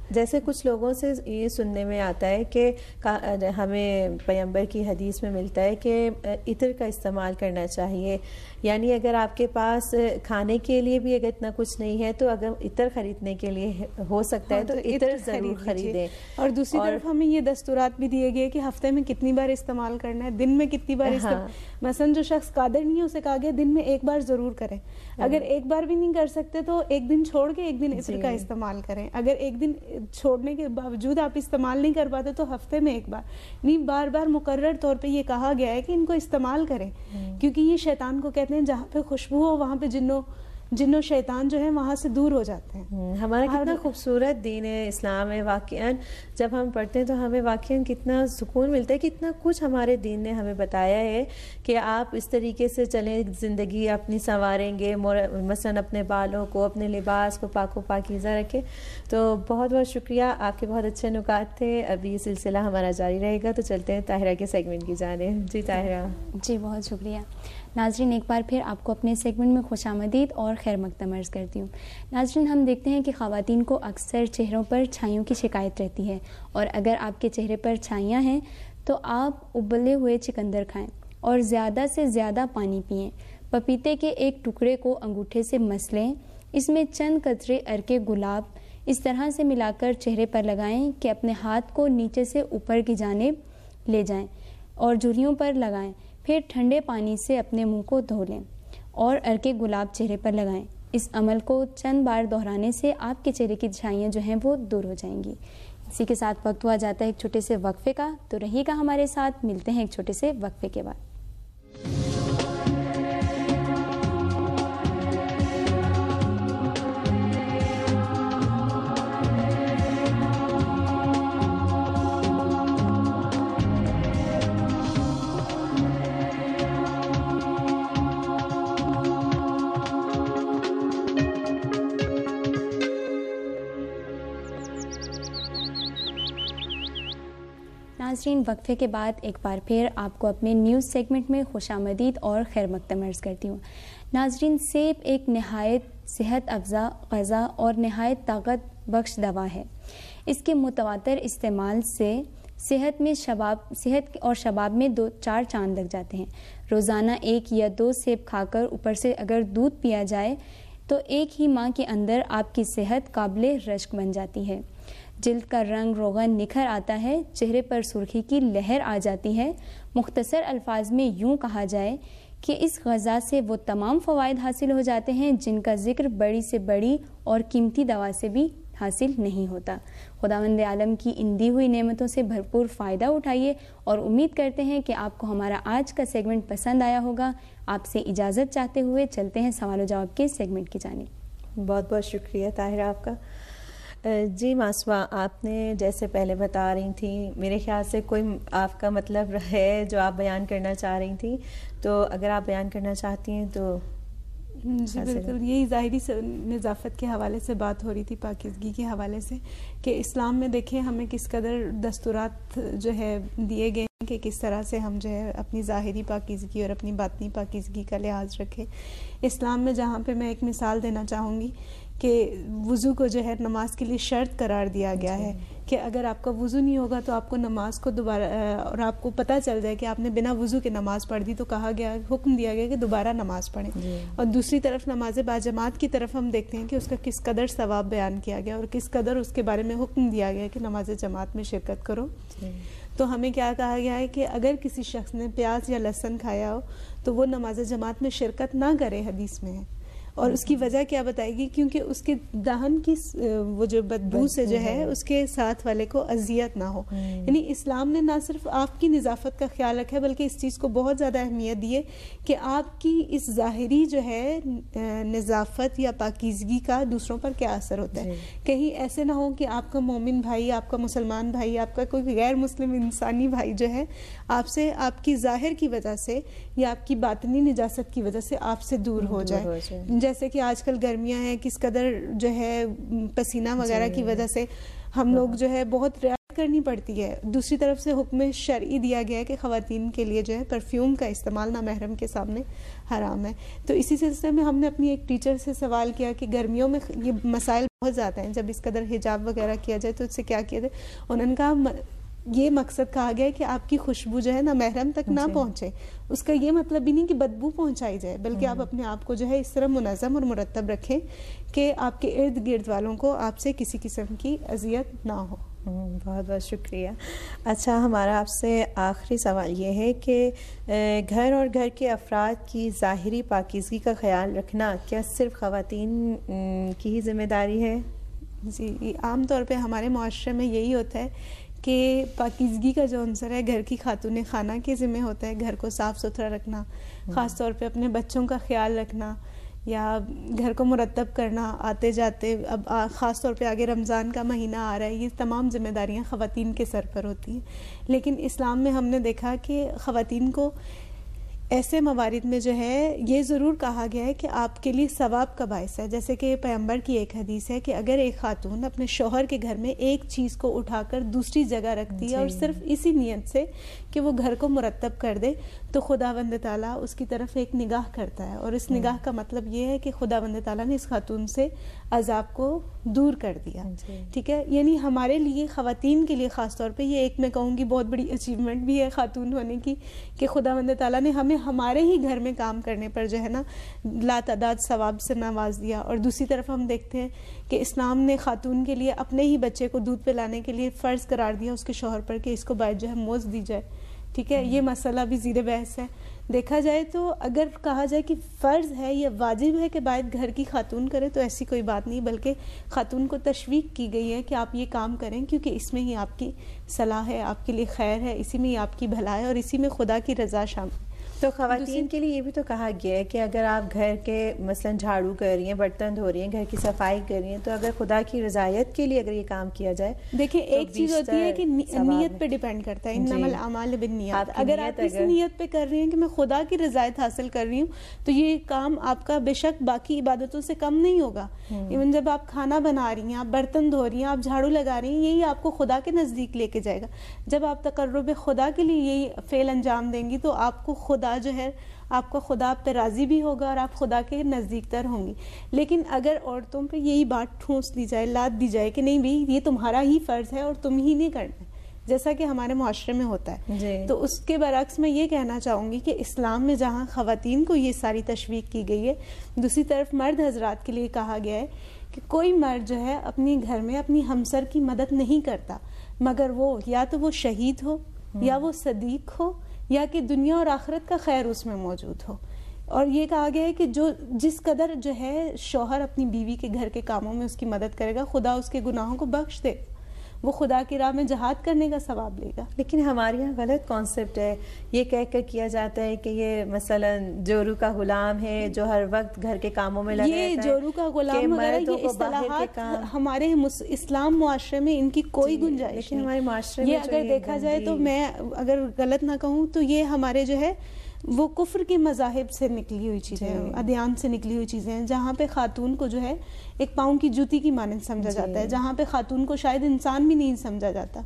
جیسے کچھ لوگوں سے یہ سننے میں آتا ہے کہ ہمیں پیغمبر کی حدیث میں ملتا ہے کہ عطر کا استعمال کرنا چاہیے، یعنی اگر آپ کے پاس کھانے کے لیے بھی اگر اتنا کچھ نہیں ہے تو اگر عطر خریدنے کے لیے ہو سکتا ہے تو عطر ضرور خریدیں. اور دوسری طرف ہمیں یہ دستورات بھی دیے گئے کہ ہفتے میں کتنی بار استعمال کرنا ہے، دن میں کتنی بار استعمال. مثلا جو شخص قادر نہیں ہے اسے کہا گیا دن میں ایک بار ضرور کریں. اگر ایک بار بھی نہیں کر سکتے تو ایک دن چھوڑ کے ایک دن عطر کا استعمال کریں. اگر ایک دن چھوڑنے کے باوجود آپ استعمال نہیں کر پاتے تو ہفتے میں ایک بار نہیں، بار بار مقرر طور پہ یہ کہا گیا ہے کہ ان کو استعمال کریں، کیونکہ یہ شیطان کو کہتے ہیں جہاں پہ خوشبو ہو وہاں پہ جنوں جنوں شیطان جو ہے وہاں سے دور ہو جاتے ہیں. ہمارا کتنا خوبصورت دین ہے اسلام ہے. واقعاً جب ہم پڑھتے ہیں تو ہمیں واقعاً کتنا سکون ملتا ہے، کتنا کچھ ہمارے دین نے ہمیں بتایا ہے کہ آپ اس طریقے سے چلیں، زندگی اپنی سنواریں گے، مثلاً اپنے بالوں کو، اپنے لباس کو پاک و پاکیزہ رکھیں. تو بہت بہت شکریہ، آپ کے بہت اچھے نکات تھے. ابھی یہ سلسلہ ہمارا جاری رہے گا، تو چلتے ہیں طاہرہ کے سیگمنٹ کی جانب. جی طاہرہ. جی بہت شکریہ. ناظرین ایک بار پھر آپ کو اپنے سیگمنٹ میں خوش آمدید اور خیر مقدم عرض کرتی ہوں. ناظرین ہم دیکھتے ہیں کہ خواتین کو اکثر چہروں پر چھائیوں کی شکایت رہتی ہے، اور اگر آپ کے چہرے پر چھائیاں ہیں تو آپ ابلے ہوئے چکندر کھائیں اور زیادہ سے زیادہ پانی پئیں. پپیتے کے ایک ٹکڑے کو انگوٹھے سے مس لیں، اس میں چند قطرے ارکے گلاب اس طرح سے ملا کر چہرے پر لگائیں کہ اپنے ہاتھ کو نیچے سے اوپر کی جانب لے جائیں اور جھریوں پر لگائیں. پھر ٹھنڈے پانی سے اپنے منہ کو دھو لیں اور ارکے گلاب چہرے پر لگائیں. اس عمل کو چند بار دہرانے سے آپ کے چہرے کی چھائیاں جو ہیں وہ دور ہو جائیں گی. اسی کے ساتھ وقت ہوا جاتا ہے ایک چھوٹے سے وقفے کا، تو رہیے گا ہمارے ساتھ. ملتے ہیں ایک چھوٹے سے وقفے کے بعد. ناظرین وقفے کے بعد ایک بار پھر آپ کو اپنے نیوز سیگمنٹ میں خوش آمدید اور خیر مقدم عرض کرتی ہوں. ناظرین سیب ایک نہایت صحت افزا غذا اور نہایت طاقت بخش دوا ہے. اس کے متواتر استعمال سے صحت میں شباب صحت اور شباب میں دو چار چاند لگ جاتے ہیں. روزانہ ایک یا دو سیب کھا کر اوپر سے اگر دودھ پیا جائے تو ایک ہی ماہ کے اندر آپ کی صحت قابل رشک بن جاتی ہے. جلد کا رنگ روغن نکھر آتا ہے، چہرے پر سرخی کی لہر آ جاتی ہے. مختصر الفاظ میں یوں کہا جائے کہ اس غذا سے وہ تمام فوائد حاصل ہو جاتے ہیں جن کا ذکر بڑی سے بڑی اور قیمتی دوا سے بھی حاصل نہیں ہوتا. خداوند عالم کی ان دی ہوئی نعمتوں سے بھرپور فائدہ اٹھائیے اور امید کرتے ہیں کہ آپ کو ہمارا آج کا سیگمنٹ پسند آیا ہوگا. آپ سے اجازت چاہتے ہوئے چلتے ہیں سوال و جواب کے سیگمنٹ کی جانب. بہت بہت شکریہ طاہرہ آپ کا. جی ماسوا، آپ نے جیسے پہلے بتا رہی تھیں، میرے خیال سے کوئی آپ کا مطلب ہے جو آپ بیان کرنا چاہ رہی تھیں، تو اگر آپ بیان کرنا چاہتی ہیں تو. جی بالکل، یہی ظاہری نظافت کے حوالے سے بات ہو رہی تھی، پاکیزگی کے حوالے سے، کہ اسلام میں دیکھیں ہمیں کس قدر دستورات جو ہے دیے گئے ہیں کہ کس طرح سے ہم جو ہے اپنی ظاہری پاکیزگی اور اپنی باطنی پاکیزگی کا لحاظ رکھیں. اسلام میں جہاں پہ میں ایک مثال دینا چاہوں گی کہ وضو کو جو ہے نماز کے لیے شرط قرار دیا گیا ہے کہ اگر آپ کا وضو نہیں ہوگا تو آپ کو نماز کو دوبارہ، اور آپ کو پتہ چل جائے کہ آپ نے بنا وضو کے نماز پڑھ دی تو کہا گیا، حکم دیا گیا کہ دوبارہ نماز پڑھیں. اور دوسری طرف نماز باجماعت کی طرف ہم دیکھتے ہیں کہ اس کا کس قدر ثواب بیان کیا گیا اور کس قدر اس کے بارے میں حکم دیا گیا کہ نماز جماعت میں شرکت کرو. تو ہمیں کیا کہا گیا ہے کہ اگر کسی شخص نے پیاز یا لہسن کھایا ہو تو وہ نماز جماعت میں شرکت نہ کرے، حدیث میں ہے. اور اس کی وجہ کیا بتائے گی؟ کیونکہ اس کے دہن کی وہ جو بدبو سے جو ہے اس کے ساتھ والے کو اذیت نہ ہو. یعنی اسلام نے نہ صرف آپ کی نظافت کا خیال رکھا ہے بلکہ اس چیز کو بہت زیادہ اہمیت دی ہے کہ آپ کی اس ظاہری جو ہے نظافت یا پاکیزگی کا دوسروں پر کیا اثر ہوتا ہے. کہیں ایسے نہ ہو کہ آپ کا مومن بھائی، آپ کا مسلمان بھائی، آپ کا کوئی غیر مسلم انسانی بھائی جو ہے آپ سے آپ کی ظاہر کی وجہ سے یا آپ کی باطنی نجاست کی وجہ سے آپ سے دور ہو جائے. جیسے کہ آج کل گرمیاں ہیں، کس قدر جو ہے پسینہ وغیرہ کی وجہ سے ہم لوگ جو ہے بہت رعایت کرنی پڑتی ہے. دوسری طرف سے حکم شرعی دیا گیا ہے کہ خواتین کے لیے جو ہے پرفیوم کا استعمال نامحرم کے سامنے حرام ہے. تو اسی سلسلے میں ہم نے اپنی ایک ٹیچر سے سوال کیا کہ گرمیوں میں یہ مسائل بہت زیادہ ہیں. جب اس قدر حجاب وغیرہ کیا جائے تو اس سے کیا کیا جائے؟ انہوں نے کہا یہ مقصد کہا گیا ہے کہ آپ کی خوشبو جو ہے نا محرم تک نہ پہنچے. اس کا یہ مطلب بھی نہیں کہ بدبو پہنچائی جائے، بلکہ آپ اپنے آپ کو جو ہے اس طرح منظم اور مرتب رکھیں کہ آپ کے ارد گرد والوں کو آپ سے کسی قسم کی اذیت نہ ہو. بہت بہت شکریہ. اچھا، ہمارا آپ سے آخری سوال یہ ہے کہ گھر اور گھر کے افراد کی ظاہری پاکیزگی کا خیال رکھنا کیا صرف خواتین کی ہی ذمہ داری ہے؟ جی، عام طور پہ ہمارے معاشرے میں یہی ہوتا ہے کہ پاکیزگی کا جو عنصر ہے گھر کی خاتون خانہ کے ذمہ ہوتا ہے. گھر کو صاف ستھرا رکھنا، خاص طور پہ اپنے بچوں کا خیال رکھنا یا گھر کو مرتب کرنا آتے جاتے. اب خاص طور پہ آگے رمضان کا مہینہ آ رہا ہے، یہ تمام ذمہ داریاں خواتین کے سر پر ہوتی ہیں. لیکن اسلام میں ہم نے دیکھا کہ خواتین کو ایسے موارد میں جو ہے یہ ضرور کہا گیا ہے کہ آپ کے لیے ثواب کا باعث ہے. جیسے کہ پیغمبر کی ایک حدیث ہے کہ اگر ایک خاتون اپنے شوہر کے گھر میں ایک چیز کو اٹھا کر دوسری جگہ رکھتی ہے اور صرف اسی نیت سے کہ وہ گھر کو مرتب کر دے تو خداوند تعالیٰ اس کی طرف ایک نگاہ کرتا ہے، اور اس نگاہ کا مطلب یہ ہے کہ خداوند تعالیٰ نے اس خاتون سے عذاب کو دور کر دیا. ٹھیک ہے، یعنی ہمارے لیے خواتین کے لیے خاص طور پہ یہ ایک میں کہوں گی بہت بڑی اچیومنٹ بھی ہے خاتون ہونے کی کہ خداوند تعالیٰ نے ہمیں ہمارے ہی گھر میں کام کرنے پر جو ہے نا لا تعداد ثواب سے نواز دیا. اور دوسری طرف ہم دیکھتے ہیں کہ اسلام نے خاتون کے لیے اپنے ہی بچے کو دودھ پلانے کے لیے فرض قرار دیا اس کے شوہر پر کہ اس کو باعث جو ہے موز دی جائے. ٹھیک ہے، یہ مسئلہ بھی زیر بحث ہے. دیکھا جائے تو اگر کہا جائے کہ فرض ہے یا واجب ہے کہ باعث گھر کی خاتون کرے تو ایسی کوئی بات نہیں، بلکہ خاتون کو تشویق کی گئی ہے کہ آپ یہ کام کریں کیونکہ اس میں ہی آپ کی صلاح ہے، آپ کے لیے خیر ہے، اسی میں ہی آپ کی بھلائی ہے اور اسی میں خدا کی رضا شامل. تو خواتین کے لیے یہ بھی تو کہا گیا ہے کہ اگر آپ گھر کے مثلا جھاڑو کر رہی ہیں، برتن دھو رہی ہیں، گھر کی صفائی کر رہی ہیں، تو اگر خدا کی رضایت کے لیے اگر یہ کام کیا جائے. دیکھیں ایک چیز ہوتی ہے کہ نیت پہ ڈیپینڈ کرتا ہے، انما الاعمال بالنیات. اگر آپ اس نیت پہ کر رہی ہیں کہ میں خدا کی رضایت حاصل کر رہی ہوں تو یہ کام آپ کا بے شک باقی عبادتوں سے کم نہیں ہوگا. ایون جب آپ کھانا بنا رہی ہیں، آپ برتن دھو رہی ہیں، آپ جھاڑو لگا رہی ہیں، یہی آپ کو خدا کے نزدیک لے کے جائے گا. جب آپ تقرب خدا کے لیے یہی فعل انجام دیں گی تو آپ کو خدا جو ہے آپ کا خدا آپ پہ راضی بھی ہوگا اور آپ خدا کے نزدیک تر ہوں گی. لیکن اگر عورتوں پہ یہی بات ٹھونس دی جائے، لاد دی جائے کہ نہیں بھائی یہ تمہارا ہی فرض ہے اور تم ہی نہیں کرنا ہے، جیسا کہ ہمارے معاشرے میں ہوتا ہے جی. تو اس کے برعکس میں یہ کہنا چاہوں گی کہ اسلام میں جہاں خواتین کو یہ ساری تشویق کی گئی ہے، دوسری طرف مرد حضرات کے لیے کہا گیا ہے کہ کوئی مرد جو ہے اپنے گھر میں اپنی ہمسر کی مدد نہیں کرتا مگر وہ یا تو وہ شہید ہو یا وہ صدیق ہو یا کہ دنیا اور آخرت کا خیر اس میں موجود ہو. اور یہ کہا گیا ہے کہ جو جس قدر جو ہے شوہر اپنی بیوی کے گھر کے کاموں میں اس کی مدد کرے گا خدا اس کے گناہوں کو بخش دے، وہ خدا کی راہ میں جہاد کرنے کا ثواب لے گا. لیکن ہمارے یہاں غلط کانسیپٹ ہے، یہ کہہ کر کیا جاتا ہے کہ یہ مثلا جورو کا غلام ہے جو ہر وقت گھر کے کاموں میں لگا رہتا ہے. یہ جورو کا غلام وغیرہ یہ اصطلاحات ہمارے اسلام معاشرے میں ان کی کوئی گنجائش لیکن ہمارے معاشرے میں یہ اگر دیکھا جائے تو میں اگر غلط نہ کہوں تو یہ ہمارے جو ہے وہ کفر کے مذاہب سے نکلی ہوئی چیزیں، ادیان سے نکلی ہوئی چیزیں ہیں، جہاں پہ خاتون کو جو ہے ایک پاؤں کی جوتی کی مانند سمجھا جاتا ہے، جہاں پہ خاتون کو شاید انسان بھی نہیں سمجھا جاتا.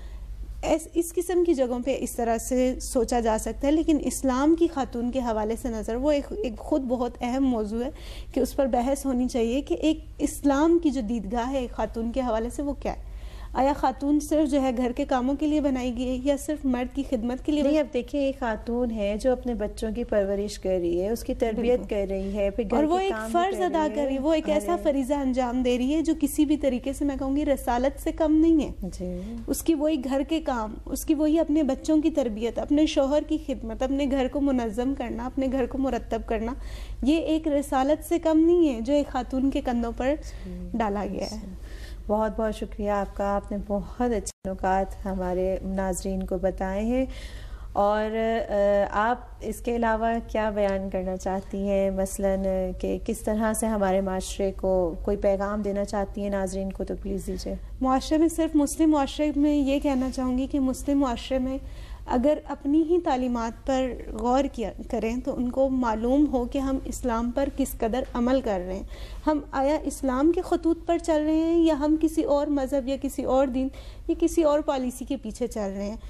اس اس قسم کی جگہوں پہ اس طرح سے سوچا جا سکتا ہے. لیکن اسلام کی خاتون کے حوالے سے نظر وہ ایک, ایک خود بہت اہم موضوع ہے کہ اس پر بحث ہونی چاہیے کہ ایک اسلام کی جو دیدگاہ ہے خاتون کے حوالے سے وہ کیا ہے. آیا خاتون صرف جو ہے گھر کے کاموں کے لیے بنائی گئی ہے یا صرف مرد کی خدمت کے لیے؟ نہیں، اب دیکھیں ایک خاتون ہے جو اپنے بچوں کی پرورش کر رہی ہے، اس کی تربیت کر رہی ہے، پھر اور وہ ایک فرض ادا کر رہی ہے، وہ ایک ایسا فریضہ انجام دے رہی ہے جو کسی بھی طریقے سے میں کہوں گی رسالت سے کم نہیں ہے جی. اس کی وہی گھر کے کام، اس کی وہی اپنے بچوں کی تربیت، اپنے شوہر کی خدمت، اپنے گھر کو منظم کرنا، اپنے گھر کو مرتب کرنا، یہ ایک رسالت سے کم نہیں ہے جو ایک خاتون کے کندھوں پر ڈالا گیا ہے. بہت بہت شکریہ آپ کا، آپ نے بہت اچھے نکات ہمارے ناظرین کو بتائے ہیں. اور آپ اس کے علاوہ کیا بیان کرنا چاہتی ہیں، مثلاً کہ کس طرح سے ہمارے معاشرے کو کوئی پیغام دینا چاہتی ہیں ناظرین کو تو پلیز دیجیے. معاشرے میں صرف مسلم معاشرے میں یہ کہنا چاہوں گی کہ مسلم معاشرے میں اگر اپنی ہی تعلیمات پر غور کیا کریں تو ان کو معلوم ہو کہ ہم اسلام پر کس قدر عمل کر رہے ہیں، ہم آیا اسلام کے خطوط پر چل رہے ہیں یا ہم کسی اور مذہب یا کسی اور دین یا کسی اور پالیسی کے پیچھے چل رہے ہیں.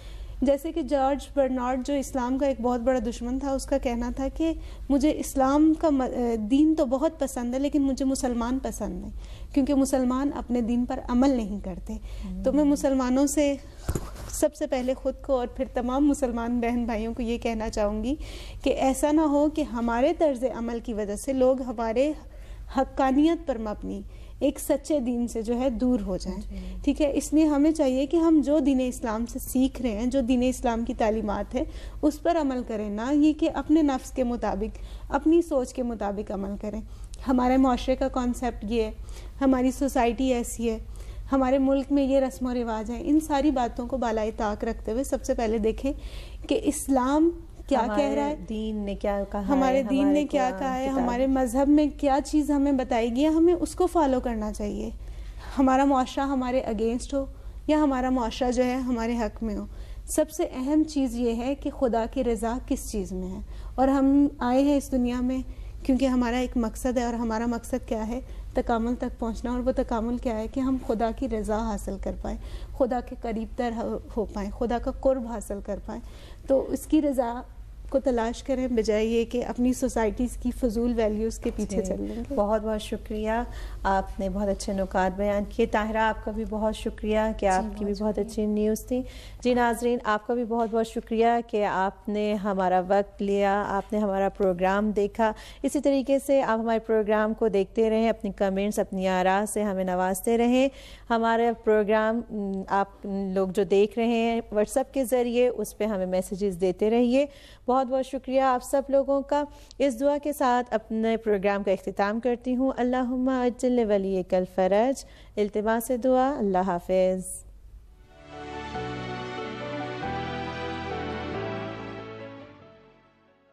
جیسے کہ جارج برنارڈ جو اسلام کا ایک بہت بڑا دشمن تھا، اس کا کہنا تھا کہ مجھے اسلام کا دین تو بہت پسند ہے لیکن مجھے مسلمان پسند نہیں، کیونکہ مسلمان اپنے دین پر عمل نہیں کرتے. تو میں مسلمانوں سے سب سے پہلے خود کو اور پھر تمام مسلمان بہن بھائیوں کو یہ کہنا چاہوں گی کہ ایسا نہ ہو کہ ہمارے طرز عمل کی وجہ سے لوگ ہمارے حقانیت پر مبنی ایک سچے دین سے جو ہے دور ہو جائیں. ٹھیک ہے، اس لیے ہمیں چاہیے کہ ہم جو دین اسلام سے سیکھ رہے ہیں، جو دین اسلام کی تعلیمات ہے اس پر عمل کریں، نہ یہ کہ اپنے نفس کے مطابق، اپنی سوچ کے مطابق عمل کریں. ہمارے معاشرے کا کانسیپٹ یہ ہے، ہماری سوسائٹی ایسی ہے، ہمارے ملک میں یہ رسم و رواج ہیں. ان ساری باتوں کو بالائے طاق رکھتے ہوئے سب سے پہلے دیکھیں کہ اسلام کیا کہہ رہا ہے، دین نے کیا کہا ہے، ہمارے دین نے کیا کہا ہے، ہمارے مذہب میں کیا چیز ہمیں بتائی گئی ہے، ہمیں اس کو فالو کرنا چاہیے. ہمارا معاشرہ ہمارے اگینسٹ ہو یا ہمارا معاشرہ جو ہے ہمارے حق میں ہو، سب سے اہم چیز یہ ہے کہ خدا کی رضا کس چیز میں ہے. اور ہم آئے ہیں اس دنیا میں کیونکہ ہمارا ایک مقصد ہے، اور ہمارا مقصد کیا ہے؟ تکامل تک پہنچنا. اور وہ تکامل کیا ہے؟ کہ ہم خدا کی رضا حاصل کر پائیں، خدا کے قریب تر ہو پائیں، خدا کا قرب حاصل کر پائیں. تو اس کی رضا کو تلاش کریں بجائے یہ کہ اپنی سوسائٹیز کی فضول ویلیوز کے پیچھے چل رہے ہیں. بہت بہت شکریہ، آپ نے بہت اچھے نکات بیان کیے. طاہرہ آپ کا بھی بہت شکریہ کہ آپ کی بھی بہت اچھی نیوز تھی. جی ناظرین، آپ کا بھی بہت بہت شکریہ کہ آپ نے ہمارا وقت لیا، آپ نے ہمارا پروگرام دیکھا. اسی طریقے سے آپ ہمارے پروگرام کو دیکھتے رہیں، اپنی کمنٹس، اپنی آراء سے ہمیں نوازتے رہیں. ہمارا پروگرام آپ لوگ جو دیکھ رہے ہیں واٹس ایپ کے ذریعے، اس پہ ہمیں میسیجز دیتے رہیے. بہت بہت شکریہ آپ سب لوگوں کا. اس دعا کے ساتھ اپنے پروگرام کا اختتام کرتی ہوں. اللہم اجل ولیک الفرج. التماس دعا. اللہ حافظ.